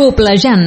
Coplejant.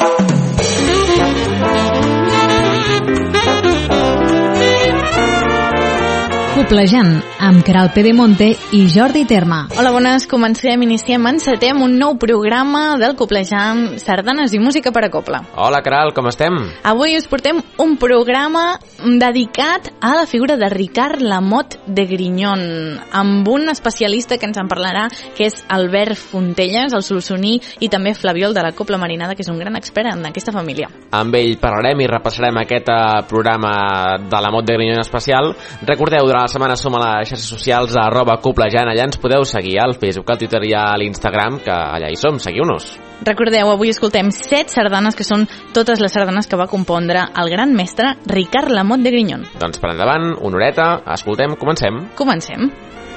Coplejant, amb Queralt Pedemonte i Jordi Terma. Hola, bones. Iniciem, encetem un nou programa del Coplejant, sardanes i música per a coble. Hola, Queralt, com estem? Avui us portem un programa dedicat a la figura de Ricard Lamote de Grignon, amb un especialista que ens en parlarà, que és Albert Fontelles, el solsoní, i també Flabiol de la Copla Marinada, que és un gran expert en aquesta família. Amb ell parlarem i repassarem aquest programa de Lamote de Grignon especial. Recordeu, durant la setmana som a les xarxes socials @coplejant, allà ens podeu seguir al Facebook, al Twitter i a l'Instagram, que allà hi som, seguiu-nos. Recordeu, avui escoltem 7 sardanes, que són totes les sardanes que va compondre el gran mestre Ricard Lamote de Grignon. Doncs per endavant, una horeta, escoltem, comencem. Comencem.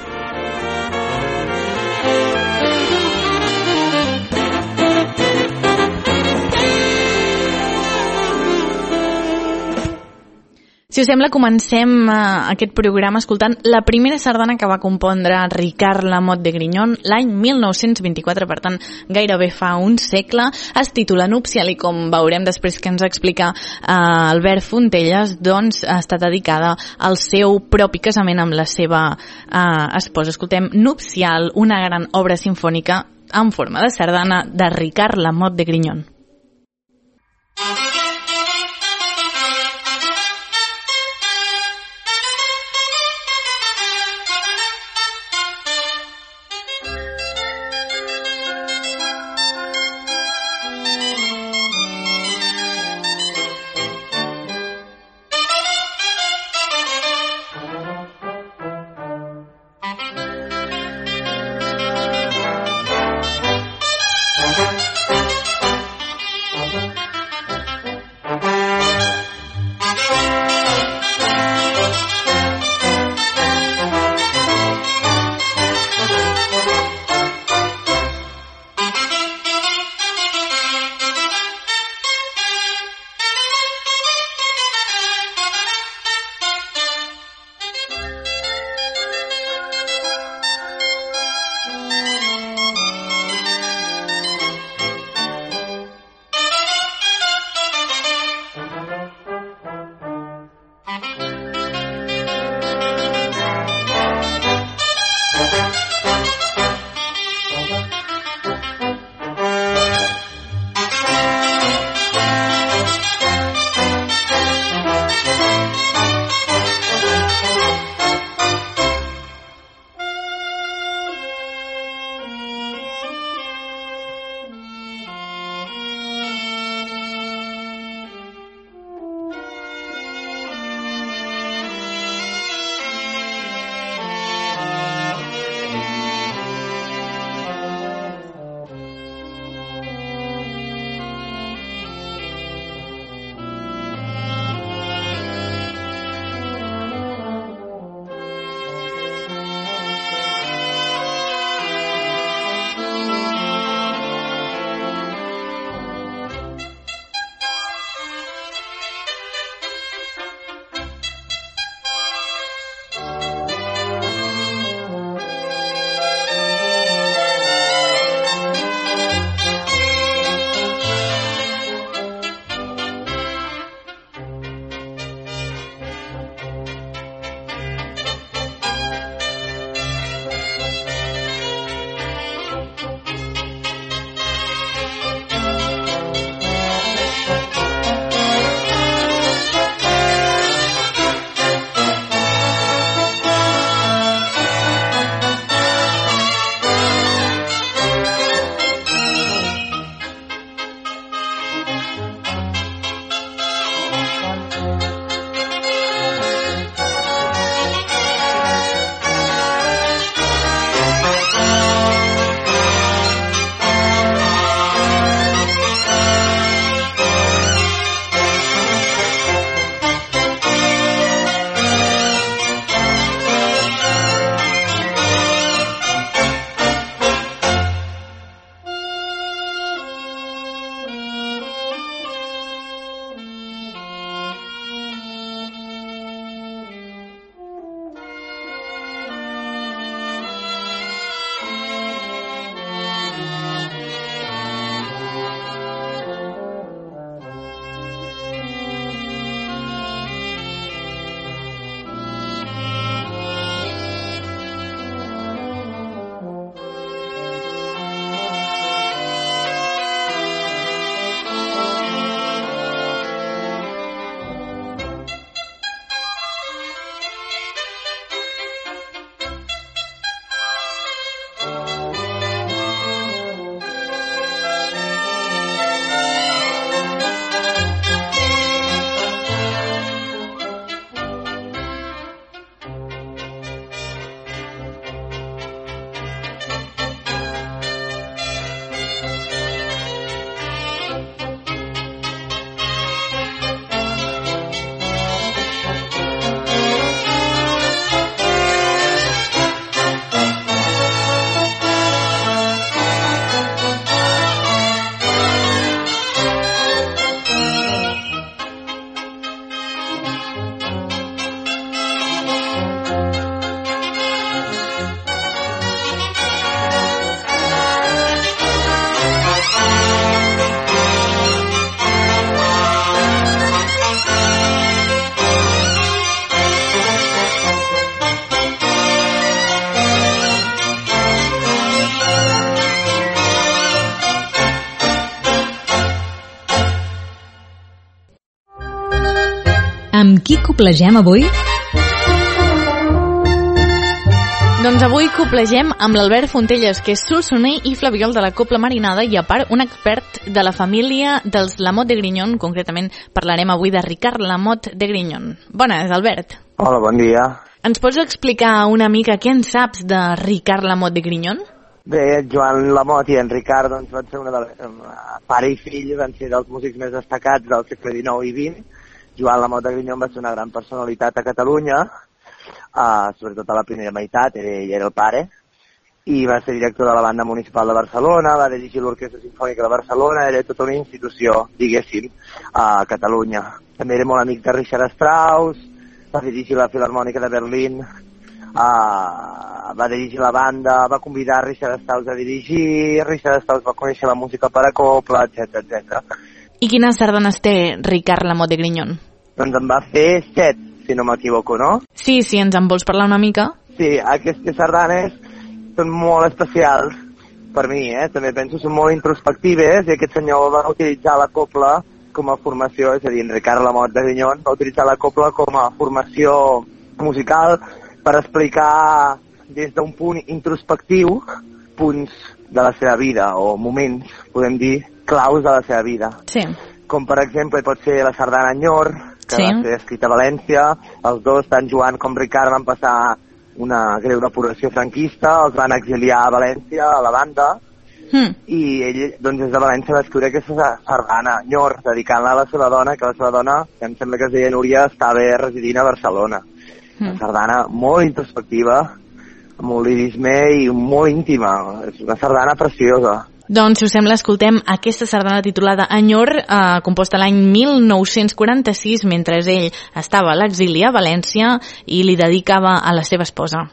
Si us sembla, comencem aquest programa escoltant la primera sardana que va compondre Ricard Lamote de Grignon l'any 1924, per tant, gairebé fa un segle. Es titula Nupcial i, com veurem després que ens explica Albert Fontelles, doncs està dedicada al seu propi casament amb la seva esposa. Escoltem Nupcial, una gran obra sinfònica en forma de sardana de Ricard Lamote de Grignon. Amb qui coplegem avui? Doncs avui coplegem amb l'Albert Fontelles, que és solsoner i flabiol de la Copla Marinada i, a part, un expert de la família dels Lamotte de Grignon. Concretament parlarem avui de Ricard Lamotte de Grignon. Bones, Albert. Hola, bon dia. Ens pots explicar una mica què en saps de Ricard Lamotte de Grignon? Bé, Joan Lamotte i en Ricard doncs, van ser pare i fill, van ser dels músics més destacats del segle XIX i XX. Joan Lamotte de Grignon va ser una gran personalitat a Catalunya, sobretot a la primera meitat, ell era el pare, i va ser director de la Banda Municipal de Barcelona, va dirigir l'Orquestra Simfònica de Barcelona, era tota una institució, diguéssim, a Catalunya. També era molt amic de Richard Strauss, va dirigir la Filharmònica de Berlín, va dirigir la banda, va convidar Richard Strauss a dirigir, Richard Strauss va conèixer la música per a copla, etc. I quines sardanes té Ricard Lamotte de Grignon? Doncs en va fer 7, si no m'equivoco, no? Sí, ens en vols parlar una mica? Sí, aquestes sardanes són molt especials per mi, també penso són molt introspectives, i aquest senyor va utilitzar la copla com a formació, és a dir, en Ricard Lamotte de Grignon va utilitzar la copla com a formació musical per explicar des d'un punt introspectiu punts de la seva vida, o moments, podem dir, claus de la seva vida. Sí. Com per exemple pot ser la sardana Enyor, que va ser escrita a València. Els dos, tant Joan com Ricard, van passar una greu depuració franquista, els van exiliar a València, a la banda, i ell, doncs, des de València va escriure aquesta sardana Enyor, dedicant-la a la seva dona, que la seva dona, que em sembla que es deia Núria, estava residint a Barcelona. Una sardana molt introspectiva, amb un lirisme i molt íntima. És una sardana preciosa. Doncs, si us sembla, escoltem aquesta sardana titulada Enyor, composta l'any 1946, mentre ell estava a l'exili a València i li dedicava a la seva esposa.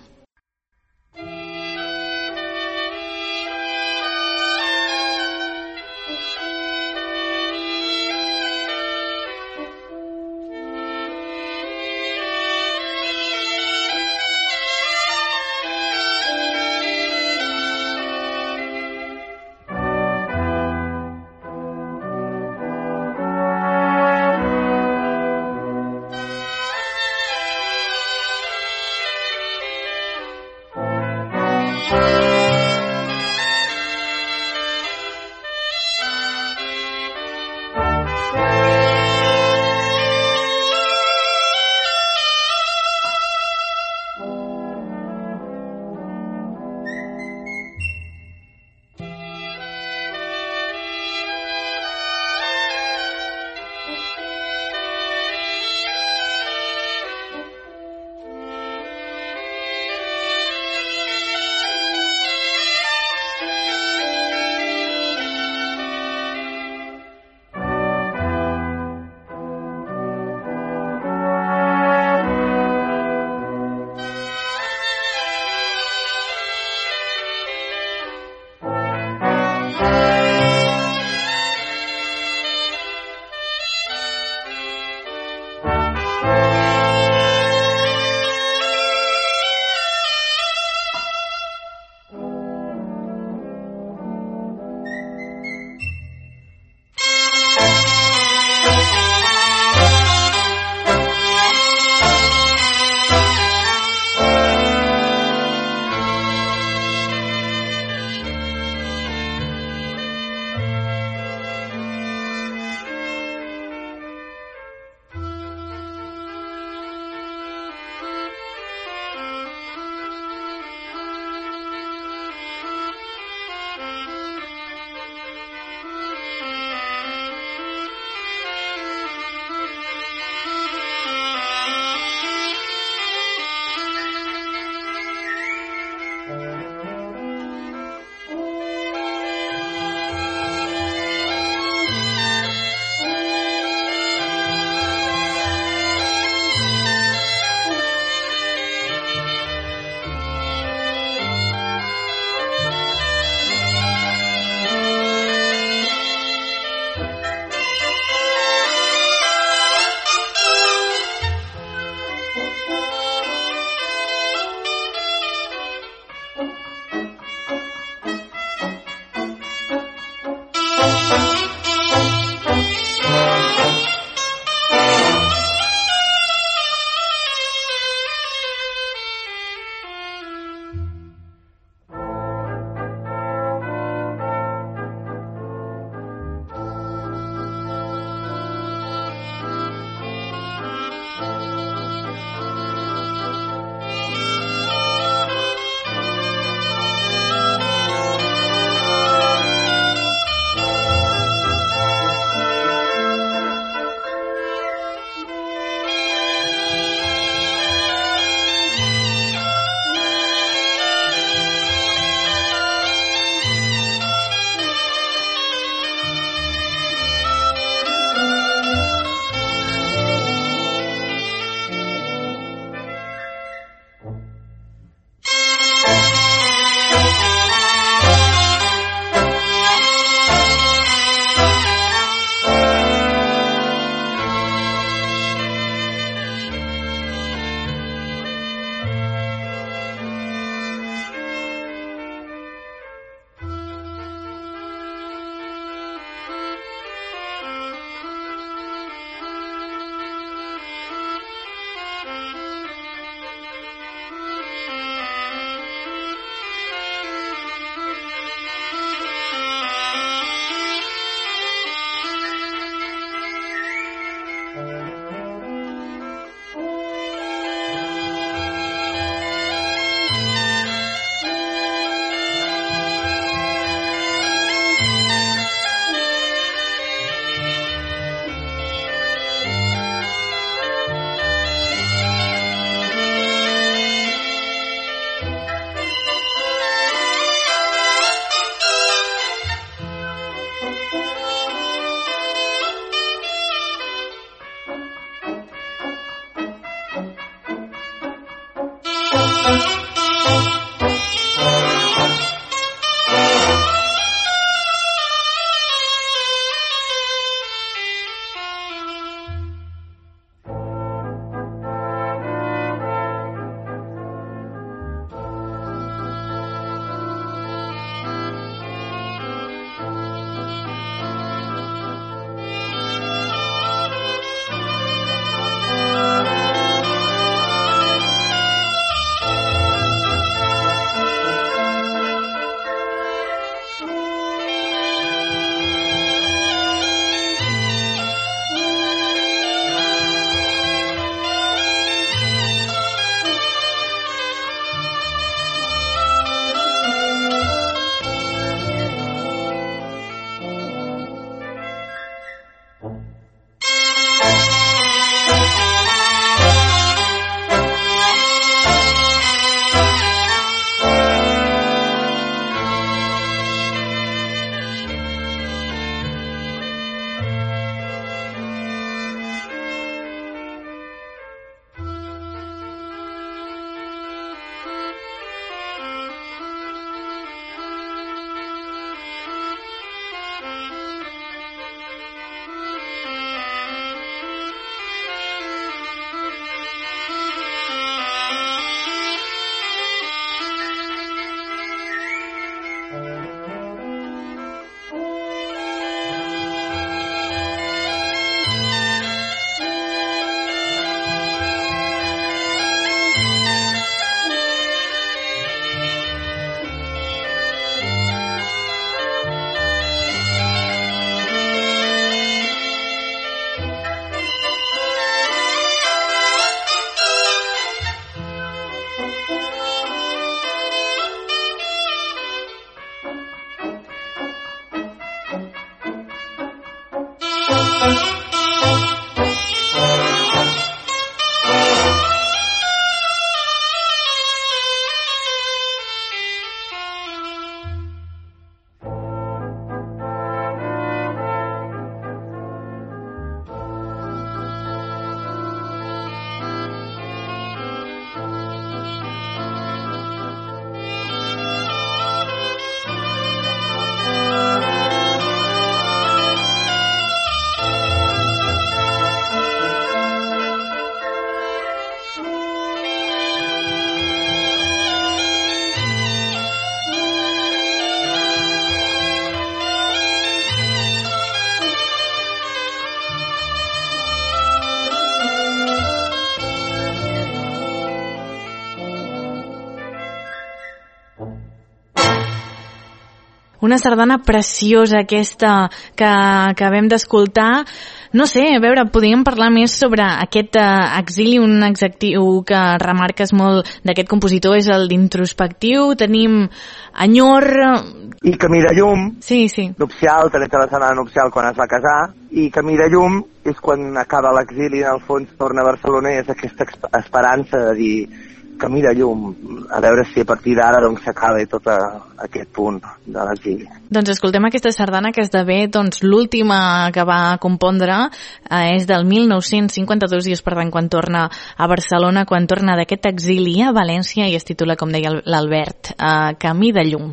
Una sardana preciosa aquesta que acabem d'escoltar. No sé, a veure, podríem parlar més sobre aquest exili, un adjectiu que remarques molt d'aquest compositor és el d'introspectiu. Tenim enyor... I Camí de llum, sí. nupcial, tret de la sardana nupcial quan es va casar, i Camí de llum és quan acaba l'exili, en el fons torna a Barcelona i és aquesta esperança de dir camí de llum, a veure si a partir d'ara doncs s'acaba tot aquest punt de l'exili. Doncs escoltem aquesta sardana que esdevé l'última que va compondre, és del 1952 i és per tant quan torna a Barcelona, quan torna d'aquest exili a València i es titula, com deia l'Albert, Camí de llum.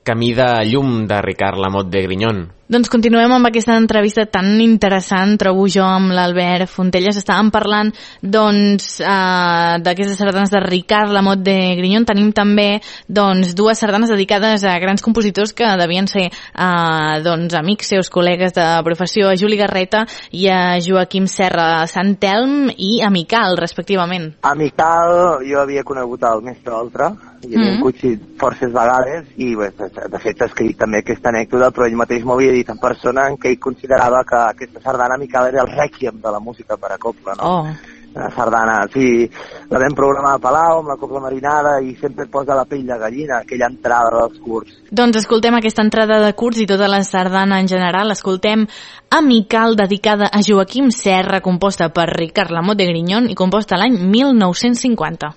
Camí de llum de Ricard Lamote de Grignon. Doncs continuem amb aquesta entrevista tan interessant, trobo jo, amb l'Albert Fontelles. Estàvem parlant, doncs, d'aquestes sardanes de Ricard Lamote de Grignon. Tenim també, doncs, dues sardanes dedicades a grans compositors que devien ser, doncs, amics seus, col·legues de professió, a Juli Garreta i a Joaquim Serra, Sant Telm i a Mical, respectivament. A Mical jo havia conegut el mestre Oltra, i havíem coincidit forces vegades, i bé, de fet ha escrit també aquesta anècdota, però ell mateix m'ho havia dit en persona, en què ell considerava que aquesta sardana Mical era el rèquiem de la música per a copla, no? Una sardana, sí, la vam programar a Palau amb la copla marinada i sempre et posa la pell de gallina, aquella entrada dels curts. Doncs escoltem aquesta entrada de curts i tota la sardana en general. Escoltem a Mical, dedicada a Joaquim Serra, composta per Ricard Lamote de Grignon i composta l'any 1950.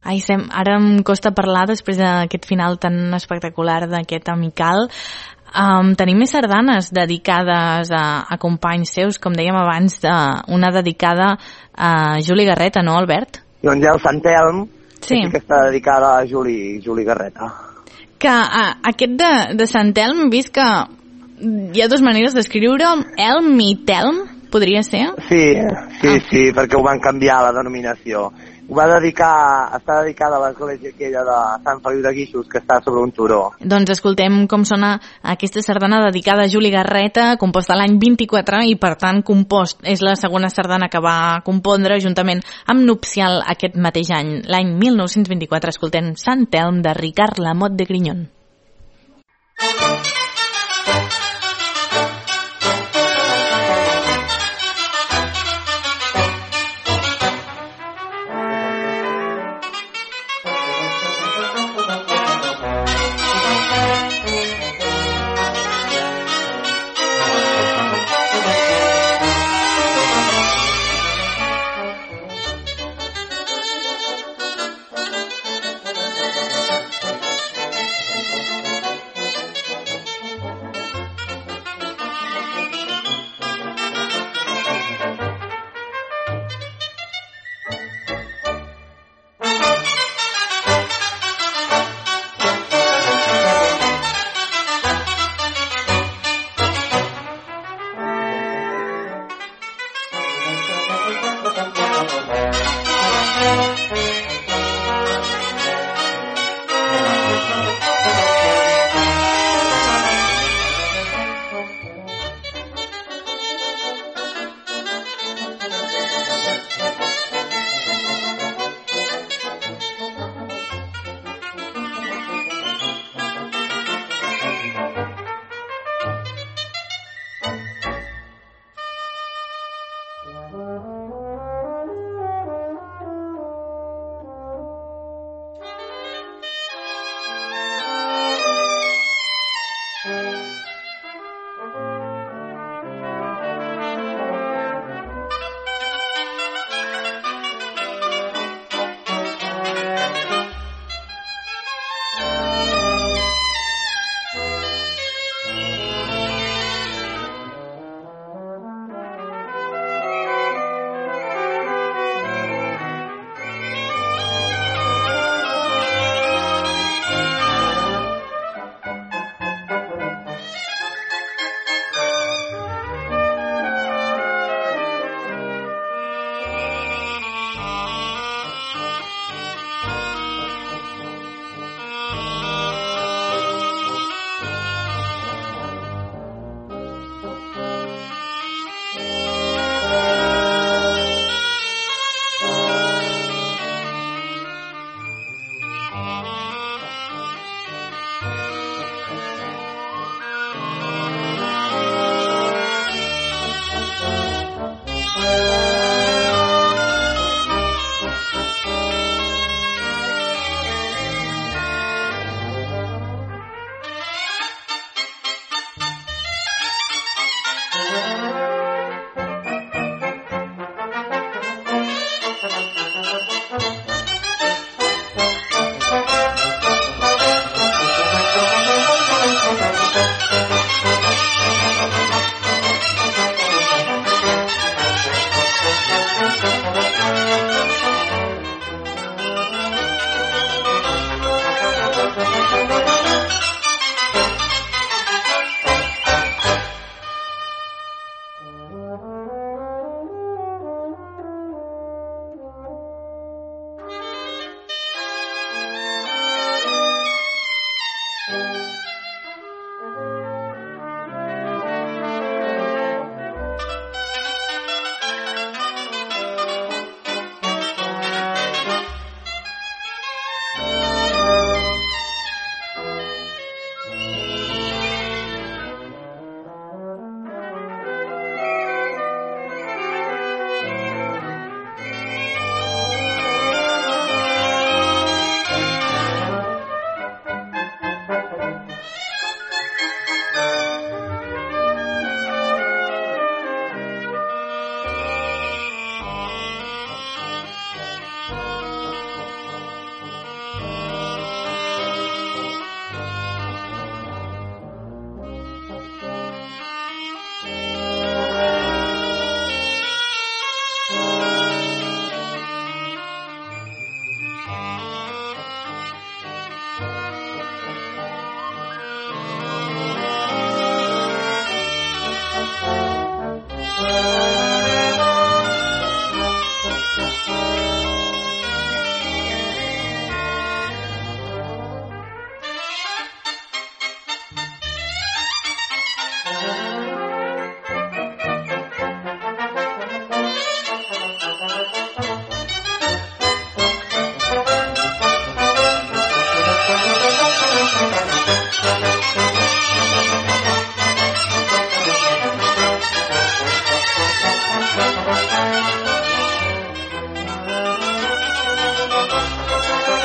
Ai, ara em costa parlar després d'aquest final tan espectacular d'aquest amical. Tenim més sardanes dedicades a companys seus, com dèiem abans, una dedicada a Juli Garreta, no, Albert? Doncs hi ha el Sant Elm, sí, que està dedicada a Juli Garreta. Que aquest de Sant Elm, hem vist que hi ha dues maneres d'escriure'l, Elm i Telm, podria ser? Sí, perquè ho van canviar la denominació. Està dedicada a l'església aquella de Sant Feliu de Guíxols, que està sobre un turó. Doncs escoltem com sona aquesta sardana dedicada a Juli Garreta, composta l'any 24, i per tant és la segona sardana que va compondre juntament amb Nupcial aquest mateix any. L'any 1924 escoltem Sant Elm de Ricard Lamote de Grignon.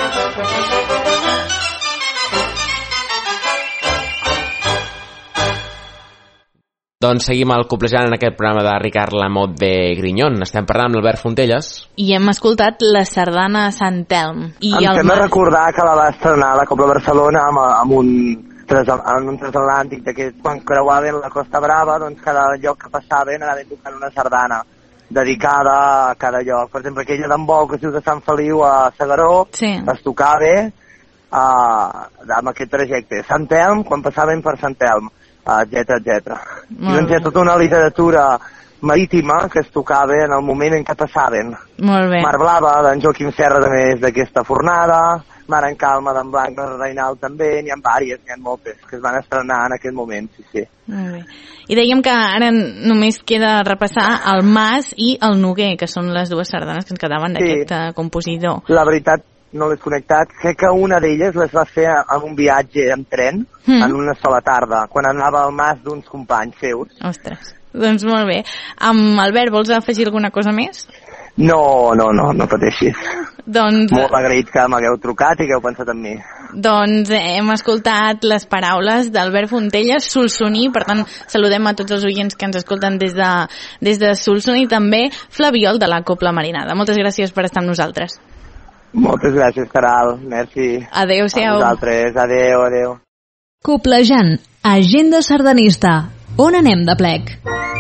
Doncs seguim el Coplejant en aquest programa de Ricard Lamote de Grignon. Estem parlant amb l'Albert Fontelles. I hem escoltat la sardana Sant Telm. Em sembla recordar que la va estrenar la Cobla Barcelona amb un transatlàntic d'aquest, quan creuaven la Costa Brava, doncs cada lloc que passaven anaven tocant una sardana dedicada a cada lloc. Per exemple, aquella d'en Bou, que es diu de Sant Feliu a S'Agaró, sí, es tocava amb aquest trajecte. Sant Telm, quan passaven per Sant Telm, etc. I doncs hi ha tota una literatura marítima que es tocava en el moment en què passaven. Molt bé. Mar Blava, d'en Joaquim Serra també és d'aquesta fornada, Mar en Calma d'en Blanc Reinal també, n'hi ha vàries, n'hi ha moltes que es van estrenar en aquest moment, sí. Molt bé. I dèiem que ara només queda repassar el Mas i el Noguer, que són les dues sardanes que ens quedaven d'aquest compositor. La veritat, no l'he connectat. Crec que una d'elles les va fer en un viatge en tren, en una sola tarda, quan anava al mas d'uns companys seus. Ostres, doncs molt bé. Albert, vols afegir alguna cosa més? No pateixis. Doncs... Molt agraït que m'hagueu trucat i que heu pensat en mi. Doncs hem escoltat les paraules d'Albert Fontelles, solsoní, per tant saludem a tots els oients que ens escolten des de Solsona, i també Flabiol de la Cobla Marinada. Moltes gràcies per estar amb nosaltres. Moltes gràcies, Caral. Merci. Adéu-siau. A vosaltres. Adéu. Coplejant, agenda sardanista. On anem de plec?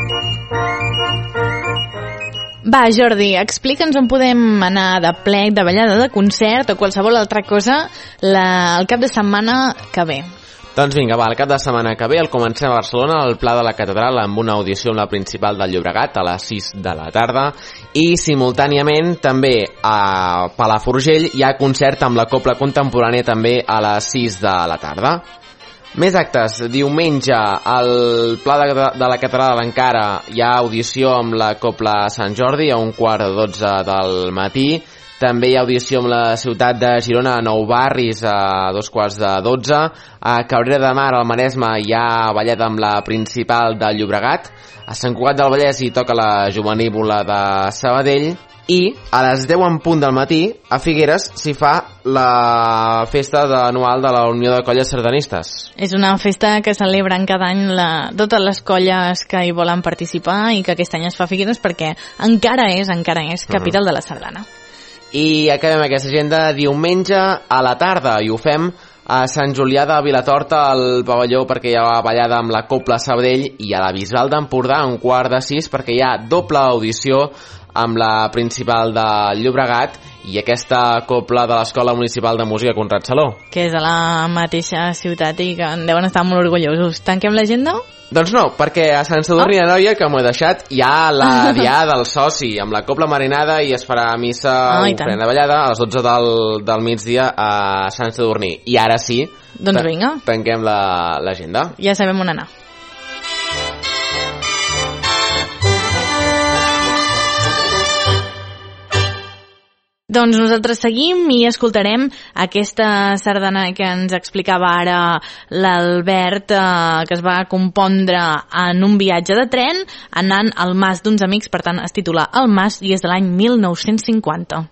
Va, Jordi, explica'ns on podem anar de plec, de ballada, de concert o qualsevol altra cosa el cap de setmana que ve. Doncs vinga, el cap de setmana que ve el comencem a Barcelona, al Pla de la Catedral, amb una audició amb la Principal del Llobregat a les 6 de la tarda, i simultàniament també a Palafrugell hi ha concert amb la Cobla Contemporània també a les 6 de la tarda. Més actes. Diumenge al Pla de la Catedral encara hi ha audició amb la Cobla Sant Jordi a 11:45 del matí. També hi ha audició amb la ciutat de Girona a Nou Barris a 11:45. A Cabrera de Mar, al Maresme, hi ha ballet amb la Principal del Llobregat. A Sant Cugat del Vallès hi toca la Jovenívola de Sabadell. I a les 10 en punt del matí, a Figueres, s'hi fa la festa anual de la Unió de Colles Sardanistes. És una festa que celebren cada any totes les colles que hi volen participar, i que aquest any es fa a Figueres perquè encara és capital de la sardana. I acabem aquesta agenda diumenge a la tarda, i ho fem a Sant Julià de Vilatorta, al pavelló, perquè hi ha ballada amb la Cobla Sabadell, i a la Bisbal d'Empordà a 5:45 perquè hi ha doble audició amb la Principal de Llobregat i aquesta cobla de l'Escola Municipal de Música Conrad Saló, que és a la mateixa ciutat i que en deuen estar molt orgullosos. Tanquem l'agenda? Doncs no, perquè a Sant Sadurní d'Anoia, que m'ho he deixat, hi ha la diada del soci amb la Cobla Marinada, i es farà missa ofrena ballada a les 12 del migdia a Sant Sadurní. I ara sí, doncs vinga, tanquem l'agenda. Ja sabem on anar. Doncs nosaltres seguim i escoltarem aquesta sardana que ens explicava ara l'Albert, que es va compondre en un viatge de tren anant al mas d'uns amics, per tant es titula El Mas i és de l'any 1950.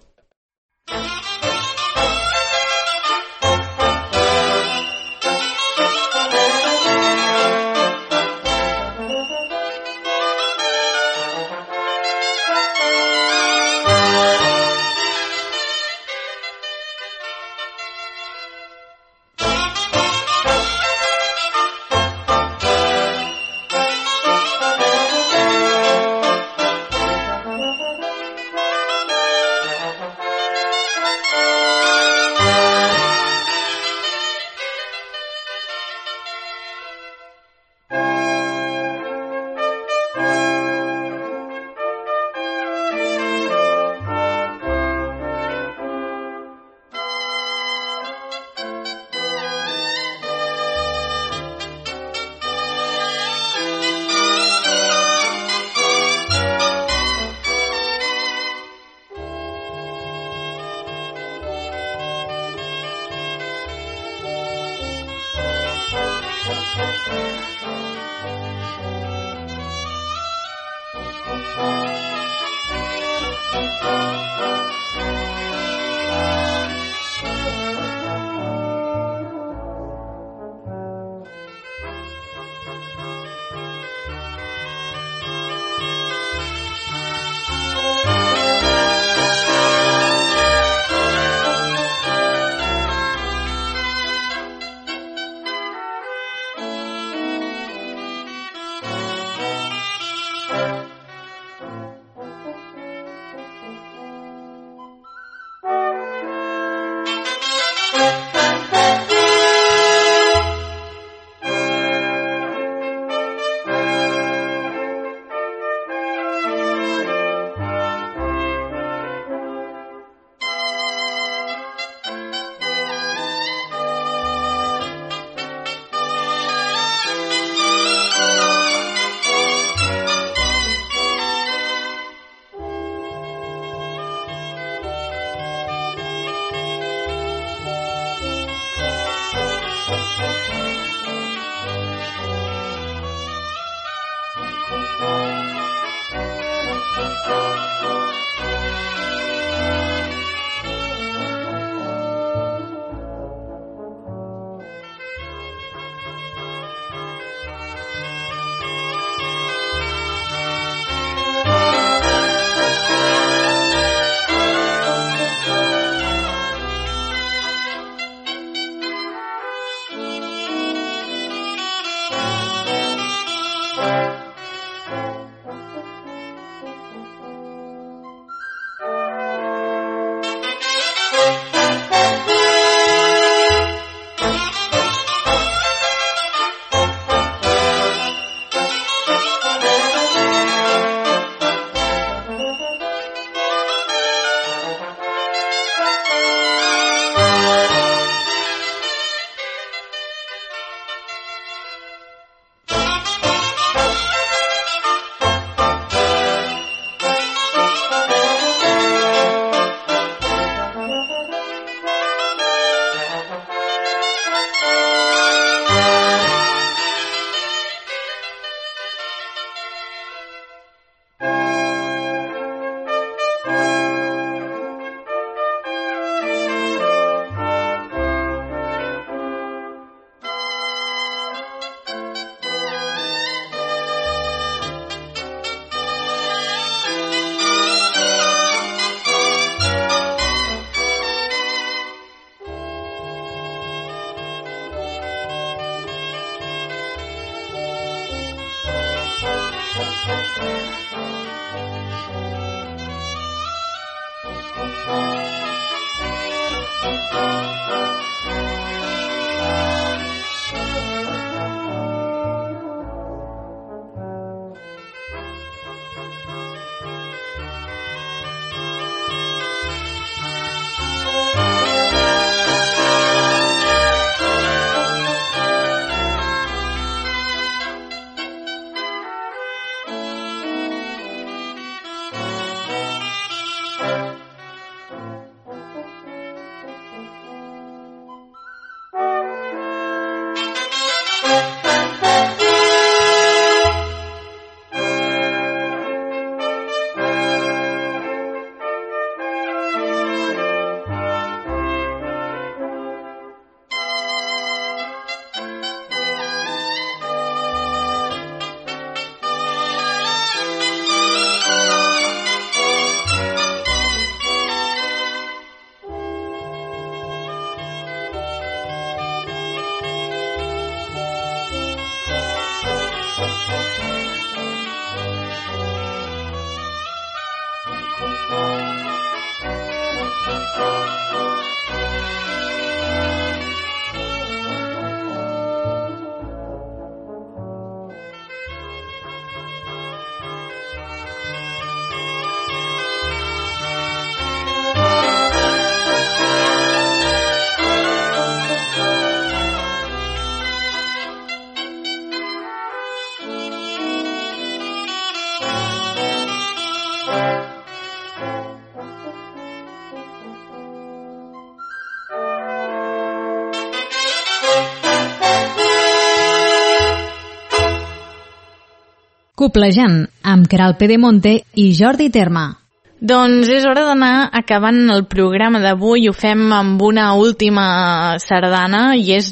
Coplejant, amb Queralt Pedemonte i Jordi Terma. Doncs és hora d'anar acabant el programa d'avui. Ho fem amb una última sardana i és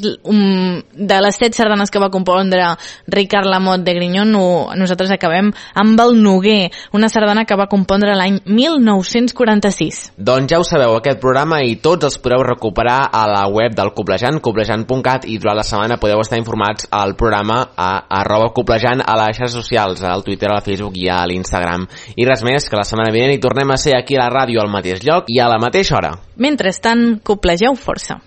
de les 7 sardanes que va compondre Ricard Lamote de Grignon. Nosaltres acabem amb el Noguer, una sardana que va compondre l'any 1946. Doncs ja ho sabeu, aquest programa i tots els podeu recuperar a la web del Coplejant, coplejant.cat, i durant la setmana podeu estar informats al programa a @coplejant a les xarxes socials, al Twitter, al Facebook i a l'Instagram. I res més, que la setmana vinent hi tornem a ser aquí a la ràdio al mateix lloc i a la mateixa hora. Mentrestant, coplegeu força.